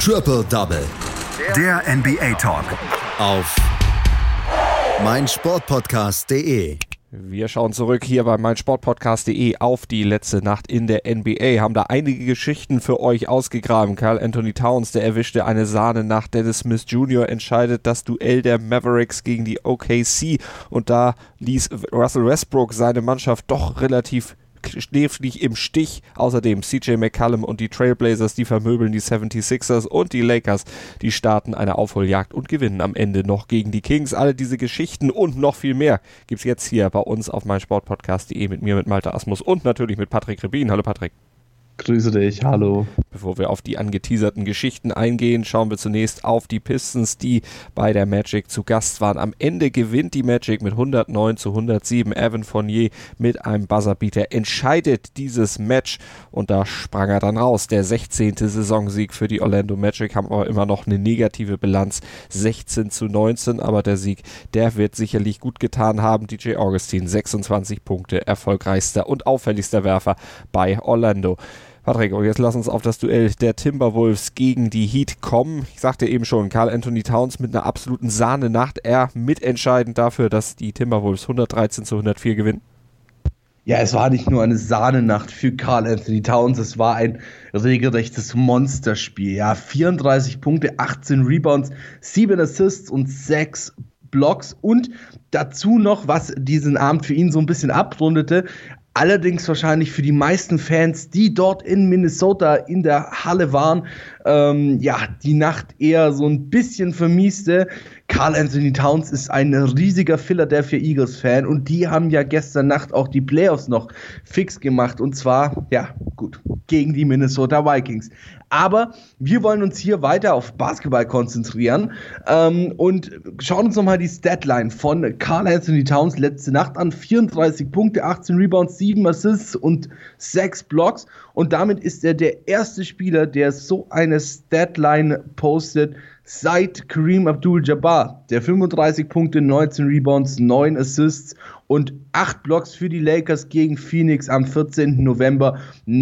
Triple Double. Der NBA Talk. Auf meinsportpodcast.de. Wir schauen zurück hier bei meinsportpodcast.de auf die letzte Nacht in der NBA, haben da einige Geschichten für euch ausgegraben. Karl Anthony Towns, der erwischte eine Sahnenacht. Dennis Smith Jr. entscheidet das Duell der Mavericks gegen die OKC und da ließ Russell Westbrook seine Mannschaft doch relativ schläfrig im Stich. Außerdem CJ McCollum und die Trailblazers, die vermöbeln die 76ers und die Lakers, die starten eine Aufholjagd und gewinnen am Ende noch gegen die Kings. Alle diese Geschichten und noch viel mehr gibt's jetzt hier bei uns auf meinsportpodcast.de mit mir, mit Malte Asmus und natürlich mit Patrick Rebin. Hallo Patrick. Grüße dich, hallo. Bevor wir auf die angeteaserten Geschichten eingehen, schauen wir zunächst auf die Pistons, die bei der Magic zu Gast waren. Am Ende gewinnt die Magic mit 109-107. Evan Fournier mit einem Buzzerbeater entscheidet dieses Match und da sprang er dann raus. Der 16. Saisonsieg für die Orlando Magic, haben aber immer noch eine negative Bilanz, 16-19, aber der Sieg, der wird sicherlich gut getan haben. DJ Augustin, 26 Punkte, erfolgreichster und auffälligster Werfer bei Orlando. Patrick, und jetzt lass uns auf das Duell der Timberwolves gegen die Heat kommen. Ich sagte eben schon, Karl Anthony Towns mit einer absoluten Sahnenacht. Er mitentscheidend dafür, dass die Timberwolves 113-104 gewinnen. Ja, es war nicht nur eine Sahnenacht für Karl Anthony Towns, es war ein regelrechtes Monsterspiel. Ja, 34 Punkte, 18 Rebounds, 7 Assists und 6 Blocks und dazu noch, was diesen Abend für ihn so ein bisschen abrundete, allerdings wahrscheinlich für die meisten Fans, die dort in Minnesota in der Halle waren, die Nacht eher so ein bisschen vermieste. Karl Anthony Towns ist ein riesiger Philadelphia Eagles-Fan und die haben ja gestern Nacht auch die Playoffs noch fix gemacht und zwar, gegen die Minnesota Vikings. Aber wir wollen uns hier weiter auf Basketball konzentrieren und schauen uns nochmal die Statline von Karl Anthony Towns letzte Nacht an. 34 Punkte, 18 Rebounds, 7 Assists und 6 Blocks. Und damit ist er der erste Spieler, der so eine Statline postet seit Kareem Abdul-Jabbar, der 35 Punkte, 19 Rebounds, 9 Assists und 8 Blocks für die Lakers gegen Phoenix am 14. November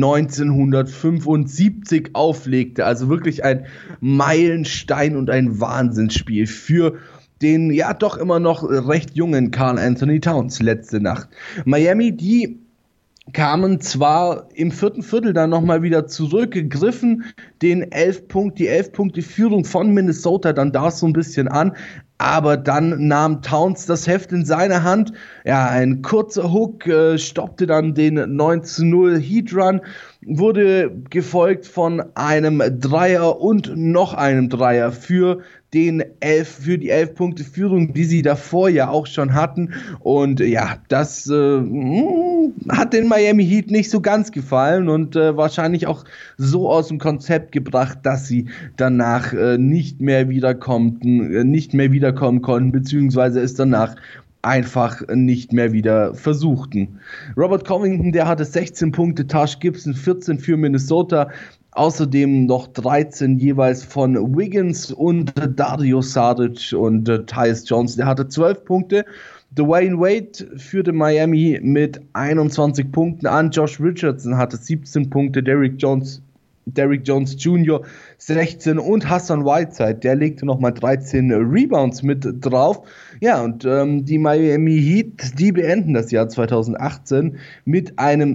1975 auflegte. Also wirklich ein Meilenstein und ein Wahnsinnsspiel für den ja doch immer noch recht jungen Karl Anthony Towns letzte Nacht. Miami, die kamen zwar im vierten Viertel dann nochmal wieder zurückgegriffen, die 11 Punkte Führung von Minnesota dann da so ein bisschen an, aber dann nahm Towns das Heft in seine Hand. Ja, ein kurzer Hook stoppte dann den 9-0 Heat Run, wurde gefolgt von einem Dreier und noch einem Dreier für die 11 Punkte Führung, die sie davor ja auch schon hatten. Und ja, das hat den Miami Heat nicht so ganz gefallen und wahrscheinlich auch so aus dem Konzept gebracht, dass sie danach nicht mehr wiederkommen konnten, beziehungsweise es danach einfach nicht mehr wieder versuchten. Robert Covington, der hatte 16 Punkte, Taj Gibson 14 für Minnesota, außerdem noch 13 jeweils von Wiggins und Dario Saric und Tyus Jones, der hatte 12 Punkte. Dwayne Wade führte Miami mit 21 Punkten an, Josh Richardson hatte 17 Punkte, Derrick Jones Jr. 16 und Hassan Whiteside, der legte nochmal 13 Rebounds mit drauf. Ja, und die Miami Heat, die beenden das Jahr 2018 mit einem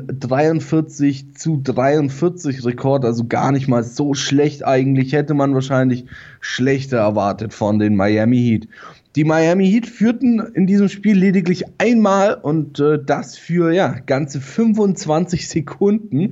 43-43 Rekord, also gar nicht mal so schlecht eigentlich, hätte man wahrscheinlich schlechter erwartet von den Miami Heat. Die Miami Heat führten in diesem Spiel lediglich einmal und das für ganze 25 Sekunden.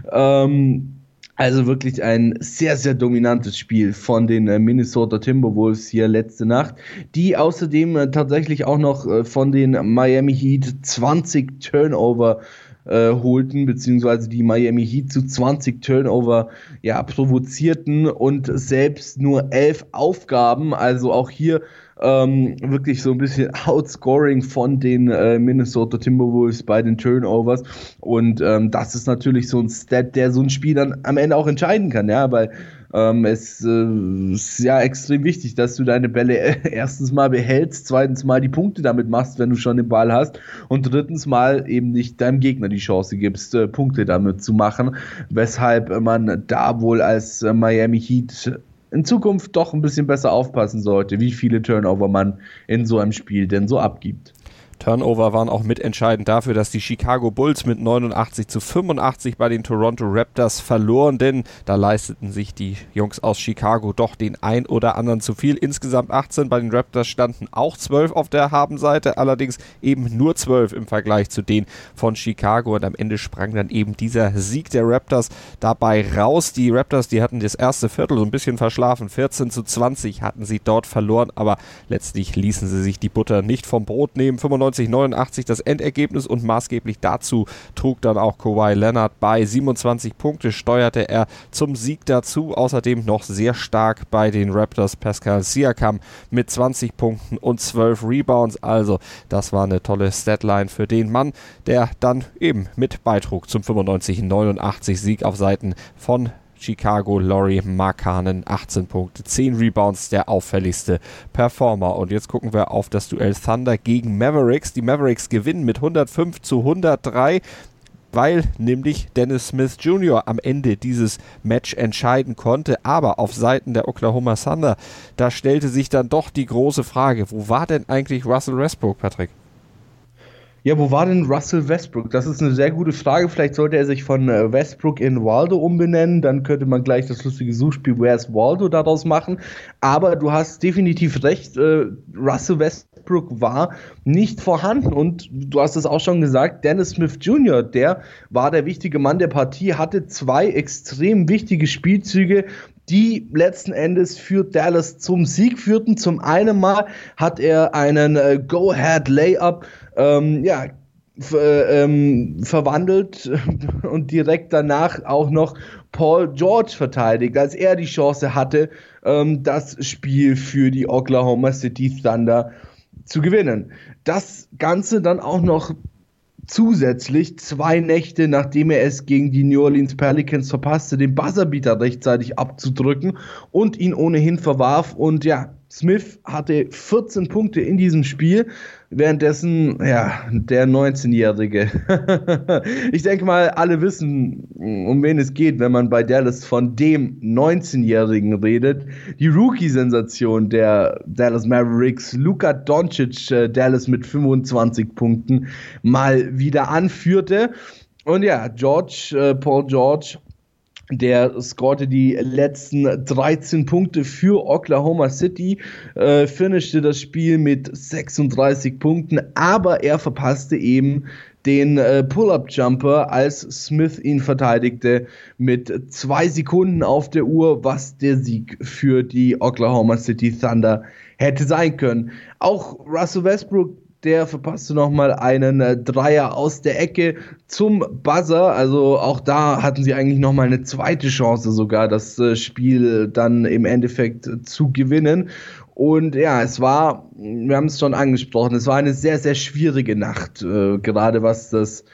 Also wirklich ein sehr, sehr dominantes Spiel von den Minnesota Timberwolves hier letzte Nacht, die außerdem tatsächlich auch noch von den Miami Heat 20 Turnover holten, beziehungsweise die Miami Heat zu 20 Turnover provozierten und selbst nur 11 Aufgaben, also auch hier wirklich so ein bisschen Outscoring von den Minnesota Timberwolves bei den Turnovers und das ist natürlich so ein Stat, der so ein Spiel dann am Ende auch entscheiden kann, weil es ist ja extrem wichtig, dass du deine Bälle erstens mal behältst, zweitens mal die Punkte damit machst, wenn du schon den Ball hast und drittens mal eben nicht deinem Gegner die Chance gibst, Punkte damit zu machen, weshalb man da wohl als Miami Heat in Zukunft doch ein bisschen besser aufpassen sollte, wie viele Turnover man in so einem Spiel denn so abgibt. Turnover waren auch mitentscheidend dafür, dass die Chicago Bulls mit 89-85 bei den Toronto Raptors verloren, denn da leisteten sich die Jungs aus Chicago doch den ein oder anderen zu viel. Insgesamt 18, bei den Raptors standen auch 12 auf der Habenseite, allerdings eben nur 12 im Vergleich zu denen von Chicago, und am Ende sprang dann eben dieser Sieg der Raptors dabei raus. Die Raptors, die hatten das erste Viertel so ein bisschen verschlafen, 14-20 hatten sie dort verloren, aber letztlich ließen sie sich die Butter nicht vom Brot nehmen. 89 das Endergebnis, und maßgeblich dazu trug dann auch Kawhi Leonard bei. 27 Punkte steuerte er zum Sieg dazu. Außerdem noch sehr stark bei den Raptors Pascal Siakam mit 20 Punkten und 12 Rebounds. Also das war eine tolle Statline für den Mann, der dann eben mit beitrug zum 95-89 Sieg auf Seiten von Chicago. Lauri Markkanen, 18 Punkte, 10 Rebounds, der auffälligste Performer. Und jetzt gucken wir auf das Duell Thunder gegen Mavericks. Die Mavericks gewinnen mit 105-103, weil nämlich Dennis Smith Jr. am Ende dieses Match entscheiden konnte. Aber auf Seiten der Oklahoma Thunder, da stellte sich dann doch die große Frage, wo war denn eigentlich Russell Westbrook, Patrick? Ja, wo war denn Russell Westbrook? Das ist eine sehr gute Frage. Vielleicht sollte er sich von Westbrook in Waldo umbenennen. Dann könnte man gleich das lustige Suchspiel Where's Waldo daraus machen. Aber du hast definitiv recht. Russell Westbrook war nicht vorhanden. Und du hast es auch schon gesagt, Dennis Smith Jr., der war der wichtige Mann der Partie, hatte 2 extrem wichtige Spielzüge, die letzten Endes für Dallas zum Sieg führten. Zum einen mal hat er einen Go-Ahead-Layup verwandelt und direkt danach auch noch Paul George verteidigt, als er die Chance hatte, das Spiel für die Oklahoma City Thunder zu gewinnen. Das Ganze dann auch noch zusätzlich 2 Nächte, nachdem er es gegen die New Orleans Pelicans verpasste, den Buzzerbeater rechtzeitig abzudrücken und ihn ohnehin verwarf. Und ja, Smith hatte 14 Punkte in diesem Spiel, währenddessen, ja, der 19-Jährige. Ich denke mal, alle wissen, um wen es geht, wenn man bei Dallas von dem 19-Jährigen redet. Die Rookie-Sensation der Dallas Mavericks, Luka Doncic, Dallas mit 25 Punkten mal wieder anführte. Und ja, Paul George, der scorte die letzten 13 Punkte für Oklahoma City, finishte das Spiel mit 36 Punkten, aber er verpasste eben den Pull-Up-Jumper, als Smith ihn verteidigte, mit 2 Sekunden auf der Uhr, was der Sieg für die Oklahoma City Thunder hätte sein können. Auch Russell Westbrook, der verpasste nochmal einen Dreier aus der Ecke zum Buzzer. Also auch da hatten sie eigentlich nochmal eine zweite Chance sogar, das Spiel dann im Endeffekt zu gewinnen. Und ja, wir haben es schon angesprochen, es war eine sehr, sehr schwierige Nacht, gerade was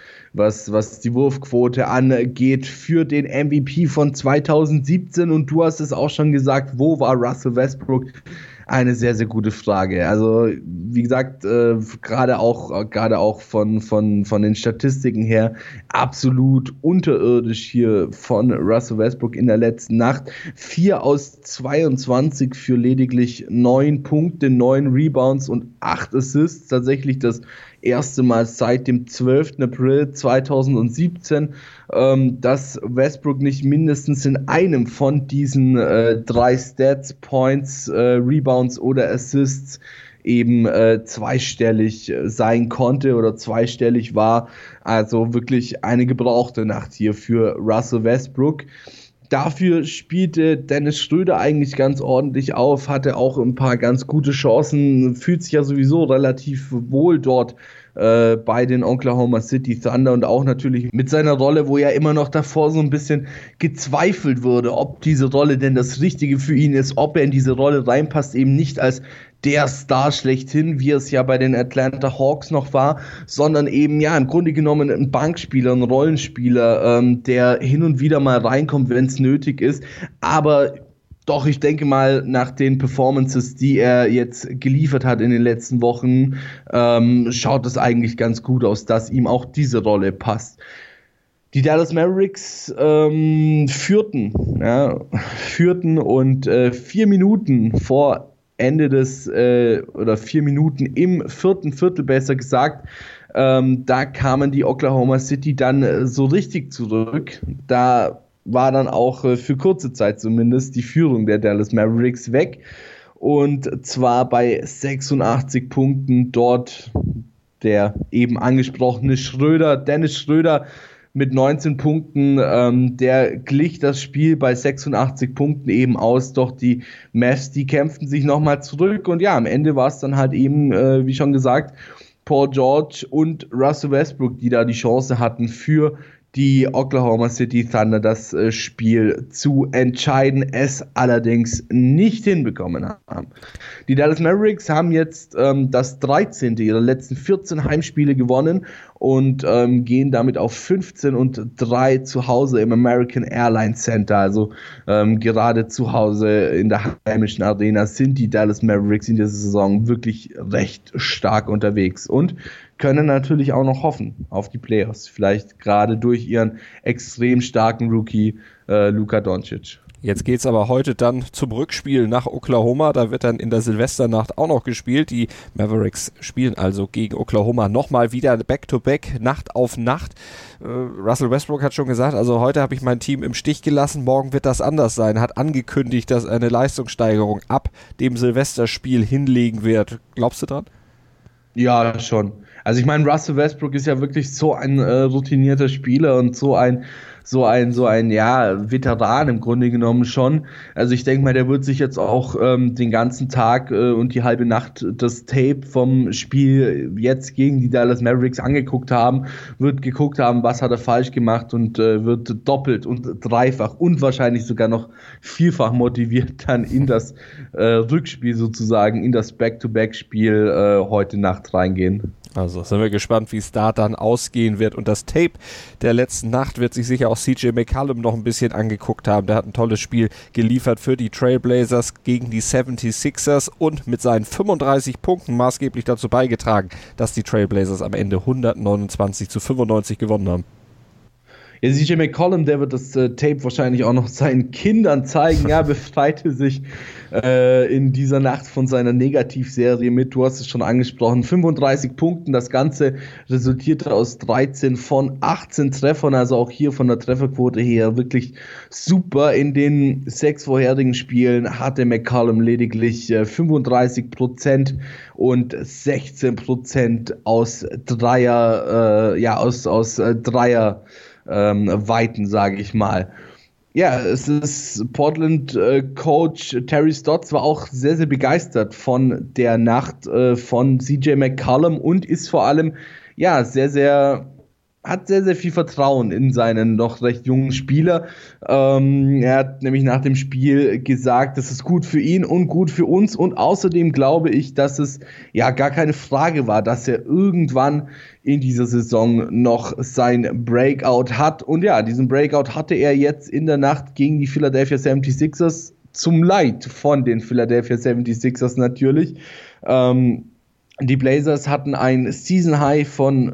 die Wurfquote angeht für den MVP von 2017. Und du hast es auch schon gesagt, wo war Russell Westbrook? Eine sehr, sehr gute Frage. Also, wie gesagt, gerade auch von den Statistiken her absolut unterirdisch hier von Russell Westbrook in der letzten Nacht. 4 aus 22 für lediglich 9 Punkte, 9 Rebounds und 8 Assists. Tatsächlich das erste Mal seit dem 12. April 2017, dass Westbrook nicht mindestens in einem von diesen 3 Stats, Points, Rebounds oder Assists eben zweistellig sein konnte oder zweistellig war. Also wirklich eine gebrauchte Nacht hier für Russell Westbrook. Dafür spielte Dennis Schröder eigentlich ganz ordentlich auf, hatte auch ein paar ganz gute Chancen, fühlt sich ja sowieso relativ wohl dort bei den Oklahoma City Thunder und auch natürlich mit seiner Rolle, wo ja immer noch davor so ein bisschen gezweifelt wurde, ob diese Rolle denn das Richtige für ihn ist, ob er in diese Rolle reinpasst, eben nicht als der Star schlechthin, wie es ja bei den Atlanta Hawks noch war, sondern eben ja im Grunde genommen ein Bankspieler, ein Rollenspieler, der hin und wieder mal reinkommt, wenn es nötig ist, aber doch, ich denke mal, nach den Performances, die er jetzt geliefert hat in den letzten Wochen, schaut es eigentlich ganz gut aus, dass ihm auch diese Rolle passt. Die Dallas Mavericks führten und 4 Minuten vor Ende oder 4 Minuten im vierten Viertel, besser gesagt, da kamen die Oklahoma City dann so richtig zurück. Da war dann auch für kurze Zeit zumindest die Führung der Dallas Mavericks weg. Und zwar bei 86 Punkten dort der eben angesprochene Dennis Schröder mit 19 Punkten, der glich das Spiel bei 86 Punkten eben aus, doch die Mavs, die kämpften sich nochmal zurück und ja, am Ende war es dann halt eben, wie schon gesagt, Paul George und Russell Westbrook, die da die Chance hatten für die Oklahoma City Thunder das Spiel zu entscheiden, es allerdings nicht hinbekommen haben. Die Dallas Mavericks haben jetzt das 13. ihrer letzten 14 Heimspiele gewonnen und gehen damit auf 15-3 zu Hause im American Airlines Center. Also gerade zu Hause in der heimischen Arena sind die Dallas Mavericks in dieser Saison wirklich recht stark unterwegs und können natürlich auch noch hoffen auf die Playoffs. Vielleicht gerade durch ihren extrem starken Rookie Luka Doncic. Jetzt geht's aber heute dann zum Rückspiel nach Oklahoma. Da wird dann in der Silvesternacht auch noch gespielt. Die Mavericks spielen also gegen Oklahoma nochmal wieder Back-to-Back, Nacht auf Nacht. Russell Westbrook hat schon gesagt, also heute habe ich mein Team im Stich gelassen, morgen wird das anders sein. Hat angekündigt, dass eine Leistungssteigerung ab dem Silvesterspiel hinlegen wird. Glaubst du dran? Ja, schon. Also ich meine, Russell Westbrook ist ja wirklich so ein routinierter Spieler und so ein Veteran im Grunde genommen schon. Also ich denke mal, der wird sich jetzt auch den ganzen Tag und die halbe Nacht das Tape vom Spiel jetzt gegen die Dallas Mavericks angeguckt haben, wird geguckt haben, was hat er falsch gemacht und wird doppelt und dreifach und wahrscheinlich sogar noch vielfach motiviert dann in das Rückspiel sozusagen, in das Back-to-Back-Spiel heute Nacht reingehen. Also sind wir gespannt, wie es da dann ausgehen wird. Und das Tape der letzten Nacht wird sich sicher auch CJ McCollum noch ein bisschen angeguckt haben. Der hat ein tolles Spiel geliefert für die Trailblazers gegen die 76ers und mit seinen 35 Punkten maßgeblich dazu beigetragen, dass die Trailblazers am Ende 129-95 gewonnen haben. Ja, CJ McCollum, der wird das Tape wahrscheinlich auch noch seinen Kindern zeigen. Ja, befreite sich in dieser Nacht von seiner Negativserie mit, du hast es schon angesprochen, 35 Punkten. Das Ganze resultierte aus 13 von 18 Treffern, also auch hier von der Trefferquote her wirklich super. In den 6 vorherigen Spielen hatte McCollum lediglich 35% und 16% aus Dreier, Weiten, sage ich mal. Ja, es ist Portland-Coach Terry Stotts war auch sehr, sehr begeistert von der Nacht von CJ McCollum und ist vor allem hat sehr, sehr viel Vertrauen in seinen noch recht jungen Spieler. Er hat nämlich nach dem Spiel gesagt, das ist gut für ihn und gut für uns und außerdem glaube ich, dass es ja gar keine Frage war, dass er irgendwann in dieser Saison noch sein Breakout hat und ja, diesen Breakout hatte er jetzt in der Nacht gegen die Philadelphia 76ers zum Leid von den Philadelphia 76ers natürlich. Die Blazers hatten ein Season High von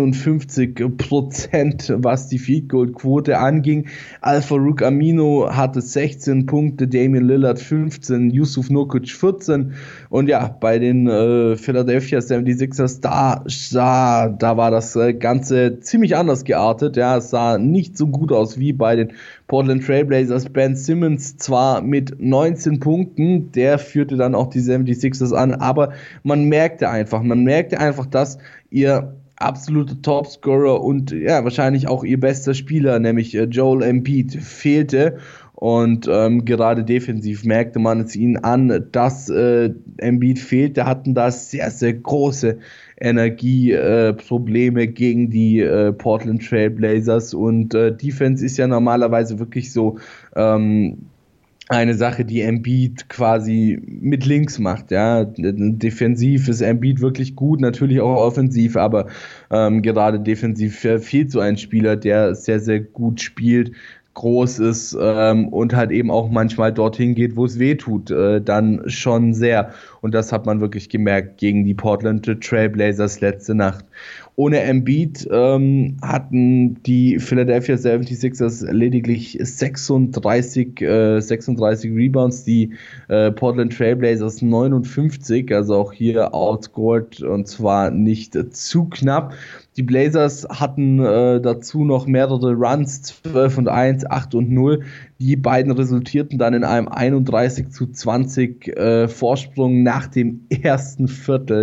59%, was die Field Goal Quote anging. Al-Farouq Aminu hatte 16 Punkte, Damian Lillard 15, Yusuf Nurkic 14. Und ja, bei den Philadelphia 76ers, da war das Ganze ziemlich anders geartet. Ja, es sah nicht so gut aus wie bei den Portland Trailblazers. Ben Simmons zwar mit 19 Punkten, der führte dann auch die 76ers an, aber man merkte einfach, dass ihr absoluter Topscorer und ja, wahrscheinlich auch ihr bester Spieler, nämlich Joel Embiid, fehlte. Und gerade defensiv merkte man es ihnen an, dass Embiid fehlte, hatten da sehr, sehr große Energieprobleme gegen die Portland Trailblazers und Defense ist ja normalerweise wirklich so eine Sache, die Embiid quasi mit links macht, ja. Defensiv ist Embiid wirklich gut, natürlich auch offensiv, aber gerade defensiv fehlt so ein Spieler, der sehr, sehr gut spielt, groß ist und halt eben auch manchmal dorthin geht, wo es weh tut, dann schon sehr. Und das hat man wirklich gemerkt gegen die Portland Trailblazers letzte Nacht. Ohne Embiid hatten die Philadelphia 76ers lediglich 36 Rebounds, die Portland Trailblazers 59, also auch hier outscored und zwar nicht zu knapp. Die Blazers hatten dazu noch mehrere Runs, 12-1, 8-0. Die beiden resultierten dann in einem 31-20 Vorsprung nach dem ersten Viertel.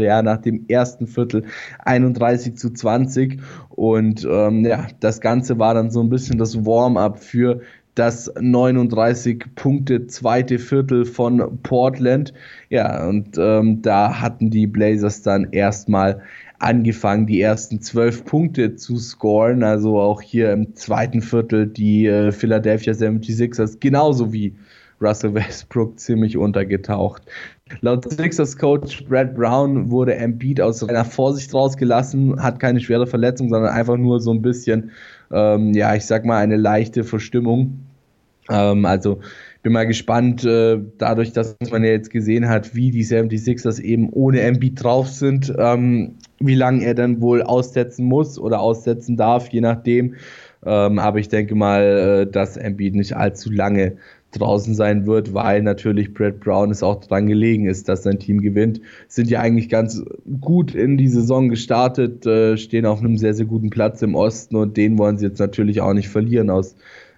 31-20. Und das Ganze war dann so ein bisschen das Warm-up für das 39 Punkte zweite Viertel von Portland. Ja, und da hatten die Blazers dann erstmal angefangen, die ersten 12 Punkte zu scoren, also auch hier im zweiten Viertel die Philadelphia 76ers, genauso wie Russell Westbrook, ziemlich untergetaucht. Laut Sixers-Coach Brad Brown wurde Embiid aus einer Vorsicht rausgelassen, hat keine schwere Verletzung, sondern einfach nur so ein bisschen, eine leichte Verstimmung. Also bin mal gespannt, dadurch, dass man ja jetzt gesehen hat, wie die 76ers eben ohne Embiid drauf sind, wie lange er dann wohl aussetzen muss oder aussetzen darf, je nachdem. Aber ich denke mal, dass Embiid nicht allzu lange draußen sein wird, weil natürlich Brad Brown es auch dran gelegen ist, dass sein Team gewinnt. Sind ja eigentlich ganz gut in die Saison gestartet, stehen auf einem sehr, sehr guten Platz im Osten und den wollen sie jetzt natürlich auch nicht verlieren aus,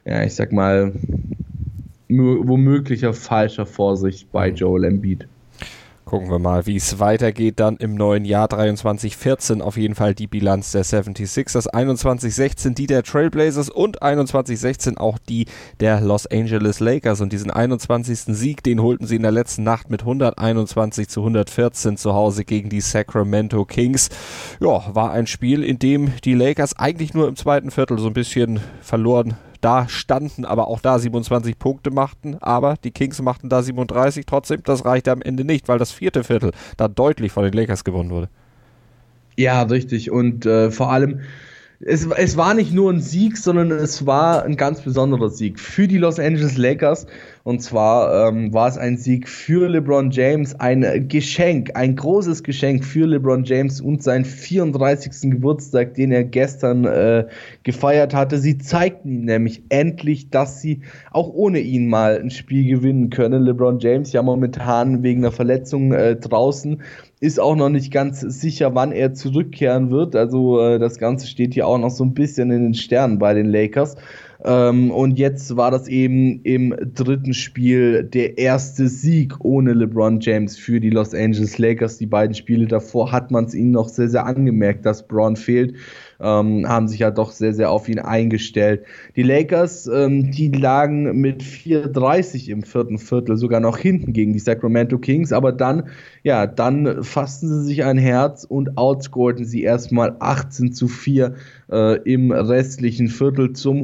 womöglicher falscher Vorsicht bei Joel Embiid. Gucken wir mal, wie es weitergeht dann im neuen Jahr 23-14. Auf jeden Fall die Bilanz der 76ers. 21-16 die der Trailblazers und 21-16 auch die der Los Angeles Lakers. Und diesen 21. Sieg, den holten sie in der letzten Nacht mit 121-114 zu Hause gegen die Sacramento Kings. Ja, war ein Spiel, in dem die Lakers eigentlich nur im zweiten Viertel so ein bisschen verloren da standen, aber auch da 27 Punkte machten, aber die Kings machten da 37, trotzdem, das reichte am Ende nicht, weil das vierte Viertel da deutlich von den Lakers gewonnen wurde. Ja, richtig, und vor allem, es war nicht nur ein Sieg, sondern es war ein ganz besonderer Sieg für die Los Angeles Lakers, und zwar war es ein Sieg für LeBron James, ein Geschenk, ein großes Geschenk für LeBron James und seinen 34. Geburtstag, den er gestern gefeiert hatte. Sie zeigten ihm nämlich endlich, dass sie auch ohne ihn mal ein Spiel gewinnen können. LeBron James ja momentan wegen einer Verletzung draußen, ist auch noch nicht ganz sicher, wann er zurückkehren wird. Also das Ganze steht hier auch noch so ein bisschen in den Sternen bei den Lakers. Und jetzt war das eben im dritten Spiel der erste Sieg ohne LeBron James für die Los Angeles Lakers. Die beiden Spiele davor hat man es ihnen noch sehr, sehr angemerkt, dass Bron fehlt. Haben sich ja doch sehr, sehr auf ihn eingestellt. Die Lakers, die lagen mit 4:30 im vierten Viertel sogar noch hinten gegen die Sacramento Kings, aber dann fassten sie sich ein Herz und outscorten sie erstmal 18-4 im restlichen Viertel zum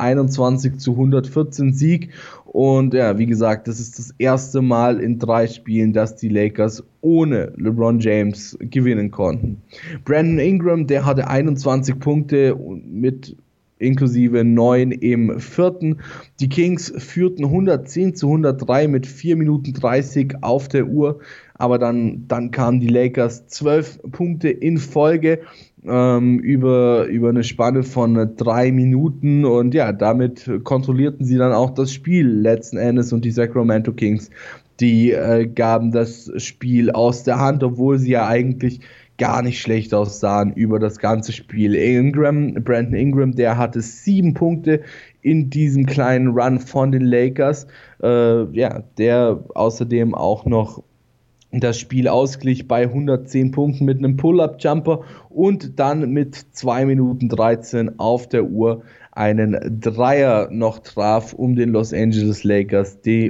121-114 Sieg. Und ja, wie gesagt, das ist das erste Mal in 3 Spielen, dass die Lakers ohne LeBron James gewinnen konnten. Brandon Ingram, der hatte 21 Punkte mit inklusive 9 im vierten. Die Kings führten 110-103 mit 4 Minuten 30 auf der Uhr, aber dann kamen die Lakers 12 Punkte in Folge über eine Spanne von 3 Minuten und ja, damit kontrollierten sie dann auch das Spiel letzten Endes und die Sacramento Kings, die gaben das Spiel aus der Hand, obwohl sie ja eigentlich gar nicht schlecht aussahen über das ganze Spiel. Brandon Ingram, der hatte 7 Punkte in diesem kleinen Run von den Lakers, der außerdem auch noch das Spiel ausglich bei 110 Punkten mit einem Pull-Up-Jumper und dann mit 2 Minuten 13 auf der Uhr einen Dreier noch traf, um den Los Angeles Lakers die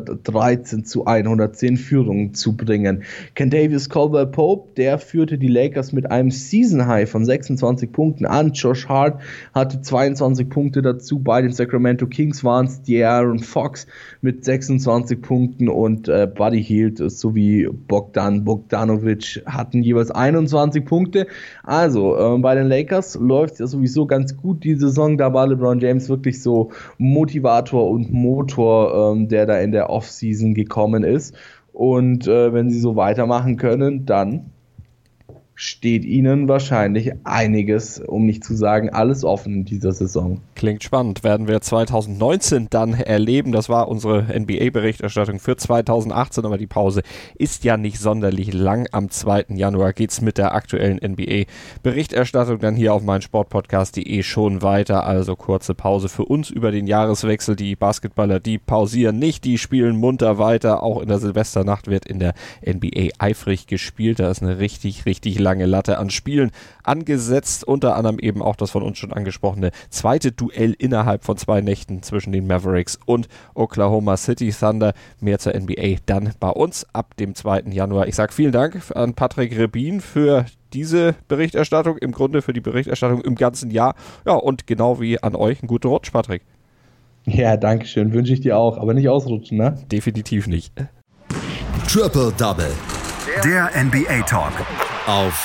113-110 Führung zu bringen. Kentavious Caldwell-Pope, der führte die Lakers mit einem Season-High von 26 Punkten an. Josh Hart hatte 22 Punkte dazu. Bei den Sacramento Kings waren es De'Aaron Fox mit 26 Punkten und Buddy Hield sowie Bogdan Bogdanovic hatten jeweils 21 Punkte. Also bei den Lakers läuft es ja sowieso ganz gut die Saison. Da war LeBron James wirklich so Motivator und Motor, der da in der Offseason gekommen ist. Und wenn sie so weitermachen können, dann steht ihnen wahrscheinlich einiges, um nicht zu sagen alles offen in dieser Saison. Klingt spannend. Werden wir 2019 dann erleben. Das war unsere NBA-Berichterstattung für 2018, aber die Pause ist ja nicht sonderlich lang. Am 2. Januar geht's mit der aktuellen NBA-Berichterstattung dann hier auf meinsportpodcast.de schon weiter. Also kurze Pause für uns über den Jahreswechsel. Die Basketballer, die pausieren nicht, die spielen munter weiter. Auch in der Silvesternacht wird in der NBA eifrig gespielt. Da ist eine richtig lange Latte an Spielen angesetzt, unter anderem eben auch das von uns schon angesprochene zweite Duell innerhalb von 2 Nächten zwischen den Mavericks und Oklahoma City Thunder. Mehr zur NBA dann bei uns ab dem 2. Januar. Ich sage vielen Dank an Patrick Rebin für diese Berichterstattung, im Grunde für die Berichterstattung im ganzen Jahr. Ja, und genau wie an euch, einen guten Rutsch, Patrick. Ja, danke schön. Wünsche ich dir auch, aber nicht ausrutschen, ne? Definitiv nicht. Triple Double. Der NBA Talk. Auf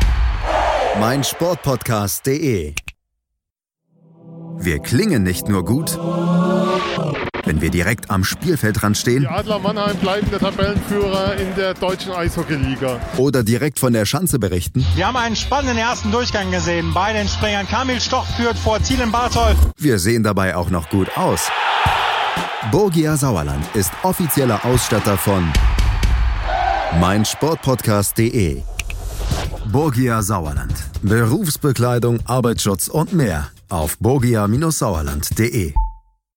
meinsportpodcast.de. Wir klingen nicht nur gut, wenn wir direkt am Spielfeldrand stehen. Die Adler Mannheim bleiben der Tabellenführer in der deutschen Eishockeyliga. Oder direkt von der Schanze berichten. Wir haben einen spannenden ersten Durchgang gesehen. Bei den Springern Kamil Stoch führt vor Zielen Barthold. Wir sehen dabei auch noch gut aus. Borgia Sauerland ist offizieller Ausstatter von meinsportpodcast.de. Borgia Sauerland. Berufsbekleidung, Arbeitsschutz und mehr auf borgia-sauerland.de.